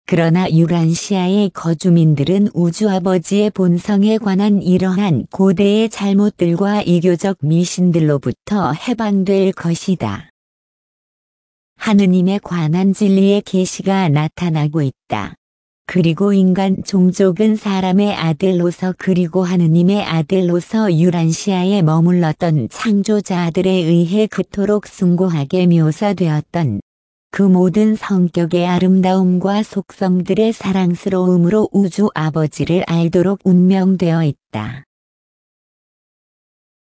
그러나 유란시아의 거주민들은 우주아버지의 본성에 관한 이러한 고대의 잘못들과 이교적 미신들로부터 해방될 것이다. 하느님에 관한 진리의 계시가 나타나고 있다. 그리고 인간 종족은 사람의 아들로서 그리고 하느님의 아들로서 유란시아에 머물렀던 창조자들에 의해 그토록 숭고하게 묘사되었던 그 모든 성격의 아름다움과 속성들의 사랑스러움으로 우주 아버지를 알도록 운명되어 있다.